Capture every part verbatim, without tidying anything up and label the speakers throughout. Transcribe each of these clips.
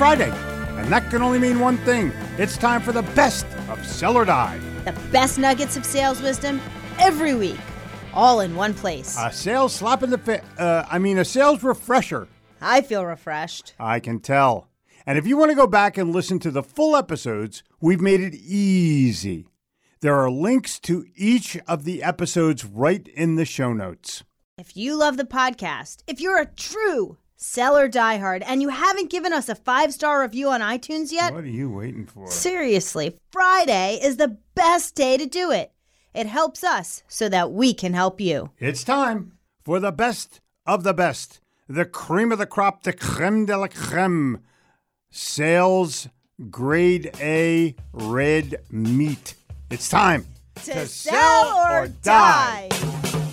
Speaker 1: Friday, and that can only mean one thing. It's time for the best of Sell or Die.
Speaker 2: The best nuggets of sales wisdom every week, all in one place.
Speaker 1: A sales slap in the face. Uh, I mean, a sales refresher.
Speaker 2: I feel refreshed.
Speaker 1: I can tell. And if you want to go back and listen to the full episodes, we've made it easy. There are links to each of the episodes right in the show notes.
Speaker 2: If you love the podcast, if you're a true seller diehard and you haven't given us a five-star review on iTunes yet,
Speaker 1: What are you waiting for?
Speaker 2: Seriously, Friday is the best day to do it. It helps us so that we can help you.
Speaker 1: It's time for the best of the best, the cream of the crop, the creme de la creme, sales grade A red meat. It's time
Speaker 2: To, to sell, sell or, or die. die.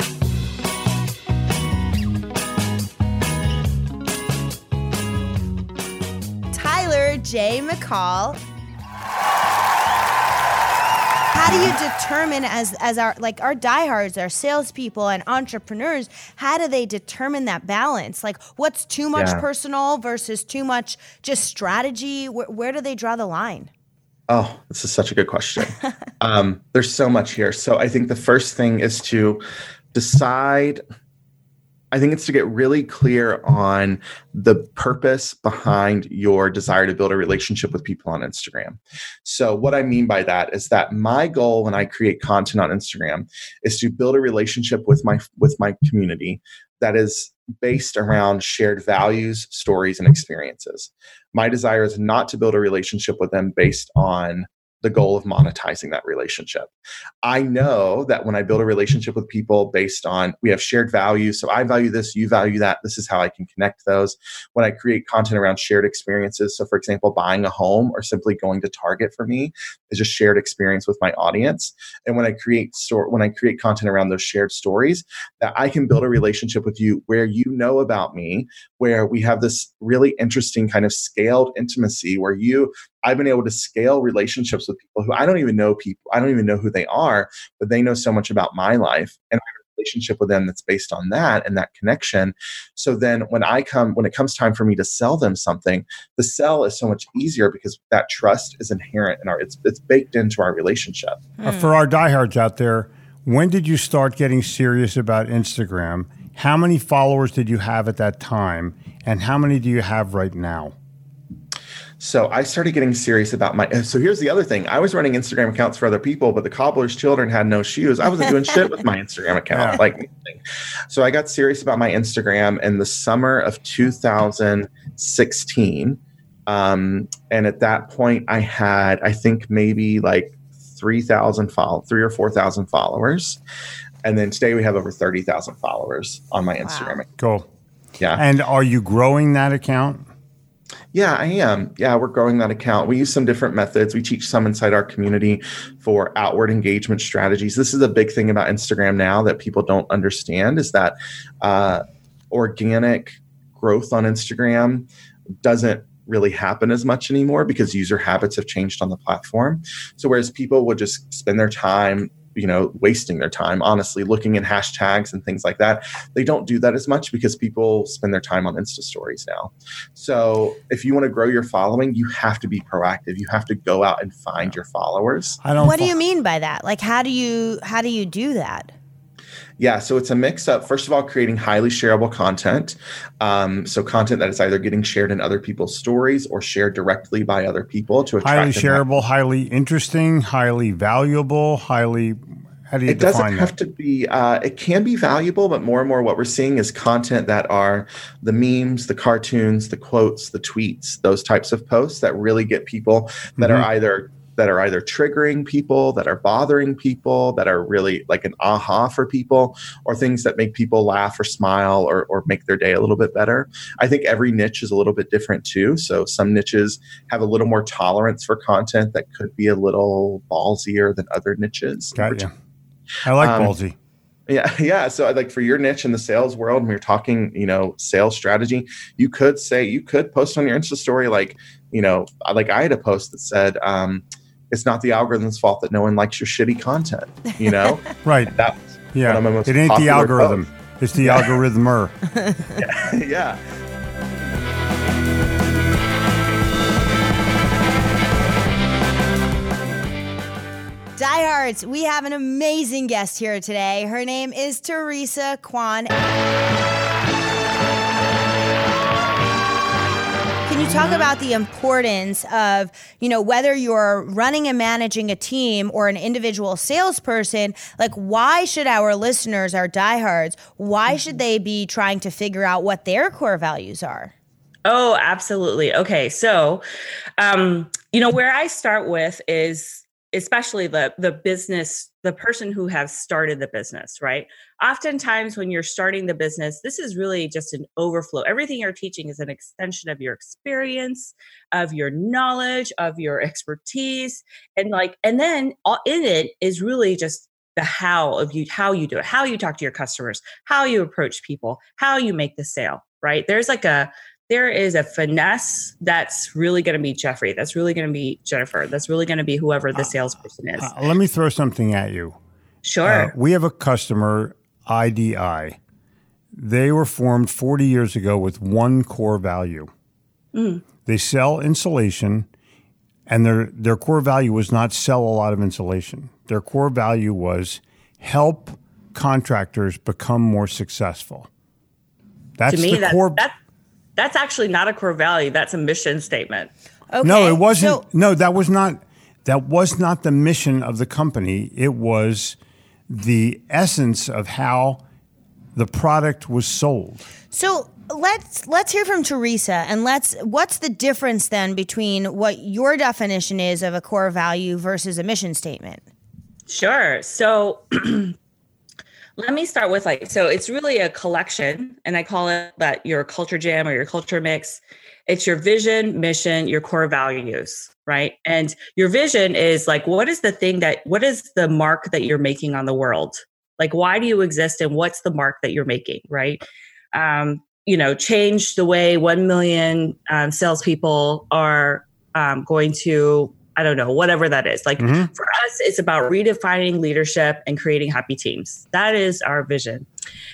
Speaker 2: Tyler J. McCall. How do you determine as as our like our diehards, our salespeople and entrepreneurs, how do they determine that balance? Like what's too much yeah. personal versus too much just strategy? Where, where do they draw the line?
Speaker 3: Oh, this is such a good question. um, there's so much here. So I think the first thing is to decide, I think it's to get really clear on the purpose behind your desire to build a relationship with people on Instagram. So what I mean by that is that my goal when I create content on Instagram is to build a relationship with my with my community that is based around shared values, stories, and experiences. My desire is not to build a relationship with them based on the goal of monetizing that relationship. I know that when I build a relationship with people based on, we have shared values, so I value this, you value that, this is how I can connect those. When I create content around shared experiences, so for example, buying a home or simply going to Target for me is a shared experience with my audience. And when I create store, when I create content around those shared stories, that I can build a relationship with you where you know about me, where we have this really interesting kind of scaled intimacy where you I've been able to scale relationships with people who I don't even know people. I don't even know who they are, but they know so much about my life and I have a relationship with them that's based on that and that connection. So then when I come, when it comes time for me to sell them something, the sell is so much easier because that trust is inherent in our, it's, it's baked into our relationship.
Speaker 1: Uh, for our diehards out there, when did you start getting serious about Instagram? How many followers did you have at that time? And how many do you have right now?
Speaker 3: So I started getting serious about my, so here's the other thing. I was running Instagram accounts for other people, but the cobbler's children had no shoes. I wasn't doing shit with my Instagram account. Yeah. Like, so I got serious about my Instagram in the summer of two thousand sixteen. Um, and at that point I had, I think maybe like three thousand follow, three or four thousand followers. And then today we have over thirty thousand followers on my Instagram.
Speaker 1: Wow. Cool.
Speaker 3: Yeah.
Speaker 1: And are you growing that account?
Speaker 3: Yeah, I am. Yeah, we're growing that account. We use some different methods. We teach some inside our community for outward engagement strategies. This is a big thing about Instagram now that people don't understand is that uh, organic growth on Instagram doesn't really happen as much anymore because user habits have changed on the platform. So whereas people would just spend their time you know, wasting their time, honestly, looking at hashtags and things like that. They don't do that as much because people spend their time on Insta stories now. So if you want to grow your following, you have to be proactive. You have to go out and find your followers.
Speaker 2: I don't what fo- do you mean by that? Like, how do you, how do you do that?
Speaker 3: Yeah, so it's a mix up. First of all, creating highly shareable content. Um, so content that is either getting shared in other people's stories or shared directly by other people to attract
Speaker 1: highly shareable, highly interesting, highly valuable, highly. How do you
Speaker 3: it
Speaker 1: define
Speaker 3: doesn't
Speaker 1: that?
Speaker 3: have to be. Uh, it can be valuable, but more and more, what we're seeing is content that are the memes, the cartoons, the quotes, the tweets, those types of posts that really get people that mm-hmm. are either. that are either triggering people, that are bothering people, that are really like an aha for people, or things that make people laugh or smile or, or make their day a little bit better. I think every niche is a little bit different too. So some niches have a little more tolerance for content that could be a little ballsier than other niches.
Speaker 1: Got you. I like um, ballsy.
Speaker 3: Yeah. Yeah. So like for your niche in the sales world, when you're talking, you know, sales strategy, you could say, you could post on your Insta story, like, you know, like I had a post that said, um, it's not the algorithm's fault that no one likes your shitty content, you know?
Speaker 1: Right.
Speaker 3: That was
Speaker 1: yeah. It ain't the algorithm. Post. It's the yeah. algorithmer.
Speaker 3: yeah. yeah.
Speaker 2: Diehards, we have an amazing guest here today. Her name is Teresa Kwan. Can you talk about the importance of, you know, whether you're running and managing a team or an individual salesperson, like why should our listeners, our diehards, why should they be trying to figure out what their core values are?
Speaker 4: Oh, absolutely. Okay. So, um, you know, where I start with is especially the the business, the person who has started the business, right? Oftentimes when you're starting the business, this is really just an overflow. Everything you're teaching is an extension of your experience, of your knowledge, of your expertise. And like, and then all in it is really just the how of you, how you do it, how you talk to your customers, how you approach people, how you make the sale, right? There's like a, there is a finesse that's really going to be Jeffrey. That's really going to be Jennifer. That's really going to be whoever the salesperson is.
Speaker 1: Uh, let me throw something at you.
Speaker 4: Sure.
Speaker 1: Uh, we have a customer, I D I. They were formed forty years ago with one core value. Mm. They sell insulation, and their, their core value was not sell a lot of insulation. Their core value was help contractors become more successful. That's
Speaker 4: to me,
Speaker 1: the
Speaker 4: that,
Speaker 1: core.
Speaker 4: That, That's actually not a core value. That's a mission statement.
Speaker 2: Okay.
Speaker 1: No, it wasn't.
Speaker 2: So,
Speaker 1: no, that was not. That was not the mission of the company. It was the essence of how the product was sold.
Speaker 2: So let's let's hear from Teresa, and let's. What's the difference then between what your definition is of a core value versus a mission statement?
Speaker 4: Sure. So. Let me start with like, so it's really a collection, and I call it that your culture jam or your culture mix. It's your vision, mission, your core values, right? And your vision is like, what is the thing that, what is the mark that you're making on the world? Like, why do you exist and what's the mark that you're making, right? Um, you know, change the way one million um, salespeople are um, going to, I don't know, whatever that is. Like mm-hmm. for us, it's about redefining leadership and creating happy teams. That is our vision.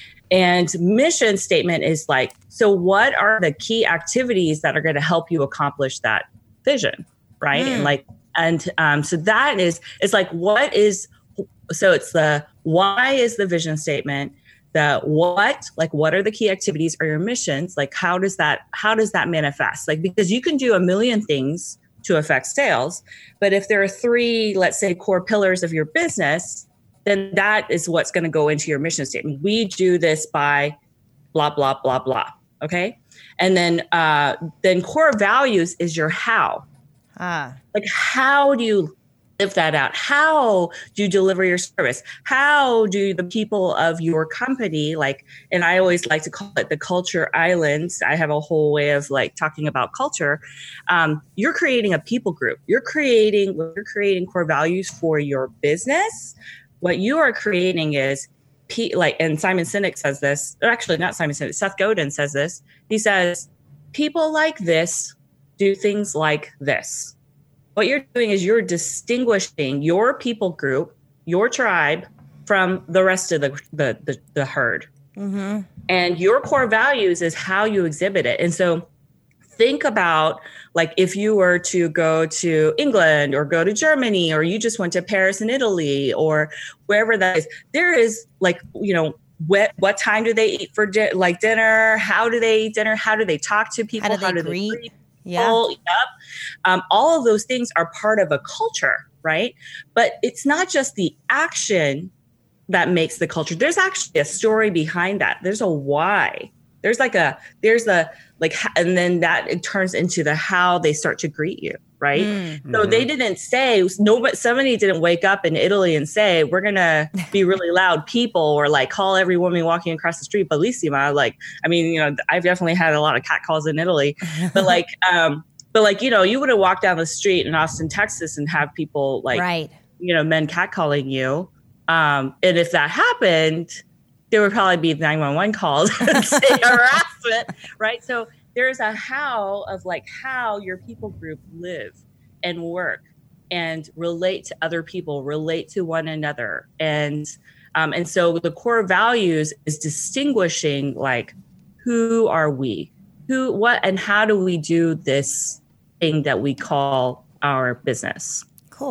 Speaker 4: And mission statement is like, so what are the key activities that are going to help you accomplish that vision, right? Mm. And like, and um, so that is, it's like, what is, so it's the why is the vision statement, the what, like what are the key activities or your missions? Like how does that, how does that manifest? Like, because you can do a million things to affect sales. But if there are three, let's say, core pillars of your business, then that is what's going to go into your mission statement. We do this by blah, blah, blah, blah. Okay. And then, uh, then core values is your how. Ah. Like, how do you live that out? How do you deliver your service? How do the people of your company, like, and I always like to call it the culture islands. I have a whole way of like talking about culture. Um, you're creating a people group. You're creating, you're creating core values for your business. What you are creating is P, like, and Simon Sinek says this, or actually not Simon Sinek, Seth Godin says this. He says, people like this do things like this. What you're doing is you're distinguishing your people group, your tribe, from the rest of the the the, the herd. Mm-hmm. And your core values is how you exhibit it. And so think about like if you were to go to England or go to Germany, or you just went to Paris and Italy or wherever that is, there is like, you know, what what time do they eat for di- like dinner? How do they eat dinner? How do they talk to people?
Speaker 2: How do they
Speaker 4: how do
Speaker 2: greet?
Speaker 4: They greet?
Speaker 2: Yeah.
Speaker 4: Oh, yep. Um, all of those things are part of a culture, right? But it's not just the action that makes the culture. There's actually a story behind that. There's a why. There's like a, there's a, like, and then that it turns into the how they start to greet you, right? Mm-hmm. So they didn't say, no, but somebody didn't wake up in Italy and say, we're going to be really loud people or like call every woman walking across the street bellissima. Like, I mean, you know, I've definitely had a lot of cat calls in Italy, but like, um, but like, you know, you would have walked down the street in Austin, Texas and have people like,
Speaker 2: right.
Speaker 4: you know, men catcalling you. Um, and if that happened, there would probably be nine one one calls and say harassment, right? So there's a how of like how your people group live and work and relate to other people, relate to one another. And um, and so the core values is distinguishing like, who are we? Who, what, and how do we do this thing that we call our business?
Speaker 2: Cool.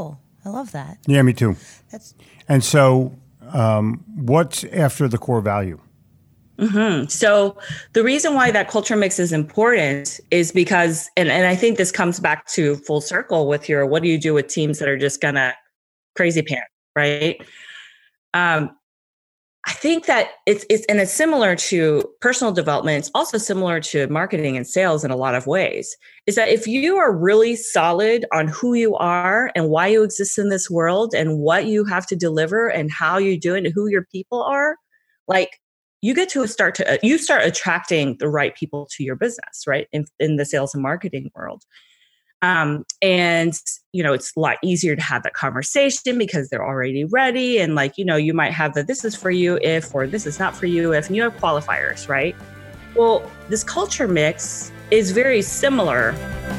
Speaker 2: I love that.
Speaker 1: Yeah, me too.
Speaker 2: That's
Speaker 1: And so um, what's after the core value?
Speaker 4: Mm-hmm. So the reason why that culture mix is important is because, and, and I think this comes back to full circle with your, what do you do with teams that are just gonna crazy pants, right? Um, I think that it's, it's, and it's similar to personal development. It's also similar to marketing and sales in a lot of ways, is that if you are really solid on who you are and why you exist in this world and what you have to deliver and how you do it and who your people are, like, you get to start to, you start attracting the right people to your business, right? In, in the sales and marketing world. Um, and, you know, it's a lot easier to have that conversation because they're already ready. And like, you know, you might have that this is for you if, or this is not for you if, and you have qualifiers, right? Well, this culture mix is very similar.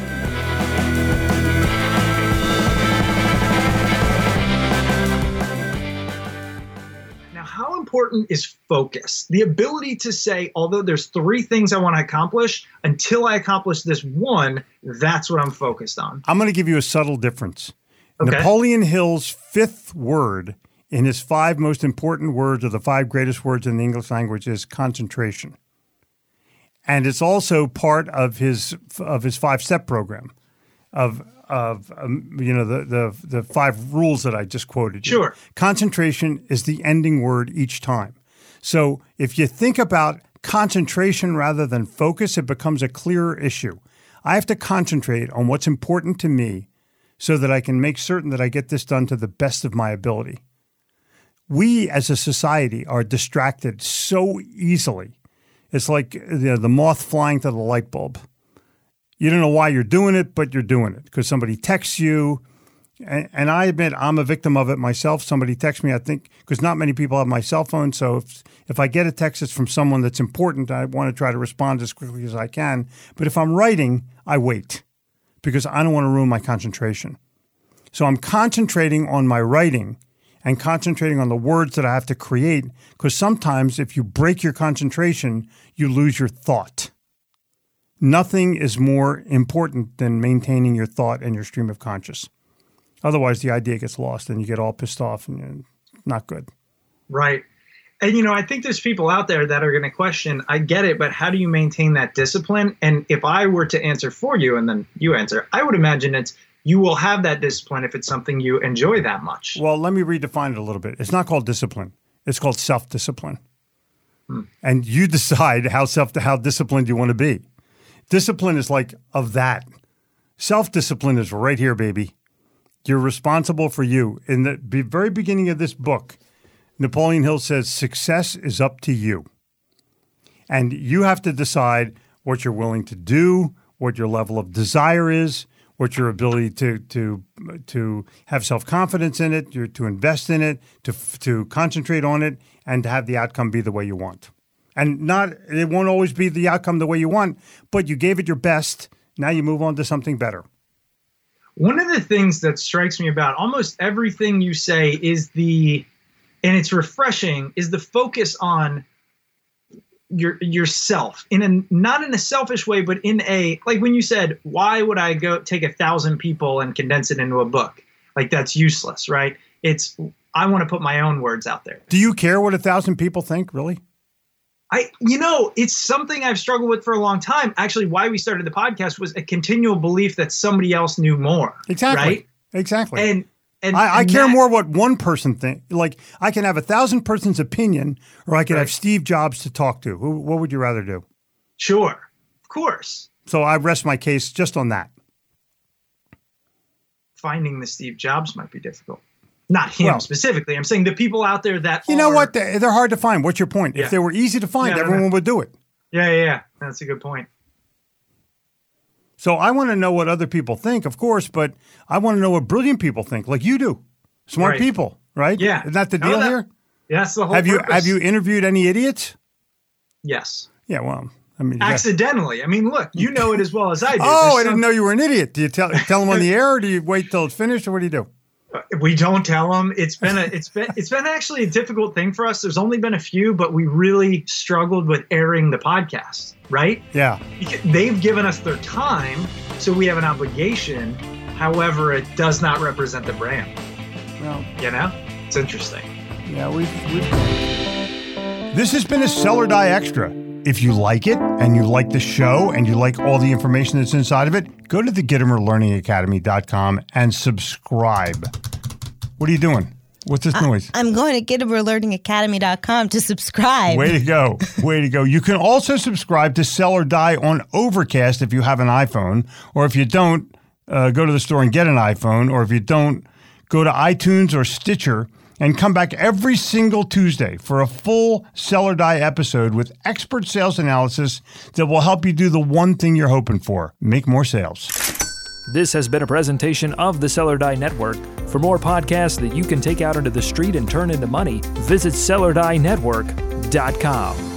Speaker 5: How important is focus? The ability to say, although there's three things I want to accomplish, until I accomplish this one, that's what I'm focused on.
Speaker 1: I'm going to give you a subtle difference.
Speaker 5: Okay.
Speaker 1: Napoleon Hill's fifth word in his five most important words, or the five greatest words in the English language, is concentration. And it's also part of his of his five-step program of of um, you know the, the the five rules that I just quoted.
Speaker 5: Sure.
Speaker 1: Concentration is the ending word each time. So if you think about concentration rather than focus, it becomes a clearer issue. I have to concentrate on what's important to me so that I can make certain that I get this done to the best of my ability. We as a society are distracted so easily. It's like you know, the moth flying to the light bulb. You don't know why you're doing it, but you're doing it because somebody texts you. And, and I admit I'm a victim of it myself. Somebody texts me, I think, because not many people have my cell phone. So if, if I get a text that's from someone that's important, I want to try to respond as quickly as I can. But if I'm writing, I wait because I don't want to ruin my concentration. So I'm concentrating on my writing and concentrating on the words that I have to create because sometimes if you break your concentration, you lose your thought. Nothing is more important than maintaining your thought and your stream of conscious. Otherwise, the idea gets lost and you get all pissed off and you're not good.
Speaker 5: Right. And, you know, I think there's people out there that are going to question, I get it, but how do you maintain that discipline? And if I were to answer for you and then you answer, I would imagine it's you will have that discipline if it's something you enjoy that much.
Speaker 1: Well, let me redefine it a little bit. It's not called discipline. It's called self-discipline. Hmm. And you decide how self how disciplined you want to be. Discipline is like of that. Self-discipline is right here, baby. You're responsible for you. In the be- very beginning of this book, Napoleon Hill says, success is up to you. And you have to decide what you're willing to do, what your level of desire is, what your ability to to to have self-confidence in it, your, to invest in it, to to concentrate on it, and to have the outcome be the way you want. And not it won't always be the outcome the way you want, but you gave it your best. Now you move on to something better.
Speaker 5: One of the things that strikes me about almost everything you say is the, and it's refreshing, is the focus on your yourself in a not in a selfish way, but in a like when you said, why would I go take a thousand people and condense it into a book? Like that's useless, right? It's I want to put my own words out there.
Speaker 1: Do you care what a thousand people think, really?
Speaker 5: I, you know, it's something I've struggled with for a long time. Actually, why we started the podcast was a continual belief that somebody else knew more.
Speaker 1: Exactly.
Speaker 5: Right?
Speaker 1: Exactly.
Speaker 5: And and
Speaker 1: I, I
Speaker 5: and
Speaker 1: care
Speaker 5: that,
Speaker 1: more what one person thinks. Like I can have a thousand person's opinion, or I could
Speaker 5: right. have
Speaker 1: Steve Jobs to talk to. Who, what would you rather do?
Speaker 5: Sure, of course.
Speaker 1: So I rest my case just on that.
Speaker 5: Finding the Steve Jobs might be difficult. Not him well, specifically. I'm saying the people out there that
Speaker 1: You
Speaker 5: are,
Speaker 1: know what? They're hard to find. What's your point?
Speaker 5: Yeah.
Speaker 1: If they were easy to find,
Speaker 5: yeah,
Speaker 1: everyone
Speaker 5: no.
Speaker 1: would do it.
Speaker 5: Yeah, yeah, yeah. That's a good point.
Speaker 1: So I want to know what other people think, of course, but I want to know what brilliant people think, like you do. Smart
Speaker 5: right.
Speaker 1: people, right?
Speaker 5: Yeah.
Speaker 1: Isn't that the
Speaker 5: no,
Speaker 1: deal
Speaker 5: that,
Speaker 1: here?
Speaker 5: Yeah, that's the whole
Speaker 1: have you
Speaker 5: purpose.
Speaker 1: Have you interviewed any idiots?
Speaker 5: Yes.
Speaker 1: Yeah, well, I mean.
Speaker 5: Accidentally. I mean, look, you know it as well as I do.
Speaker 1: oh,
Speaker 5: There's
Speaker 1: I
Speaker 5: some...
Speaker 1: didn't know you were an idiot. Do you tell tell them on the air, or do you wait till it's finished, or what do you do?
Speaker 5: We don't tell them. It's been a, it's been, it's been actually a difficult thing for us. There's only been a few, but we really struggled with airing the podcast, right?
Speaker 1: Yeah.
Speaker 5: They've given us their time, so we have an obligation. However, it does not represent the brand.
Speaker 1: Well,
Speaker 5: you know, it's interesting.
Speaker 1: Yeah, we've, we've. This has been a Sell or Die Extra. If you like it and you like the show and you like all the information that's inside of it, go to the Gittimer Learning Academy dot com and subscribe. What are you doing? What's this noise?
Speaker 2: I, I'm going to Gittimer Learning Academy dot com to subscribe.
Speaker 1: Way to go. Way to go. You can also subscribe to Sell or Die on Overcast if you have an iPhone, or if you don't, uh, go to the store and get an iPhone, or if you don't, go to iTunes or Stitcher and come back every single Tuesday for a full Sell or Die episode with expert sales analysis that will help you do the one thing you're hoping for, make more sales.
Speaker 6: This has been a presentation of the Sell or Die Network. For more podcasts that you can take out into the street and turn into money, visit Sell or Die Network dot com.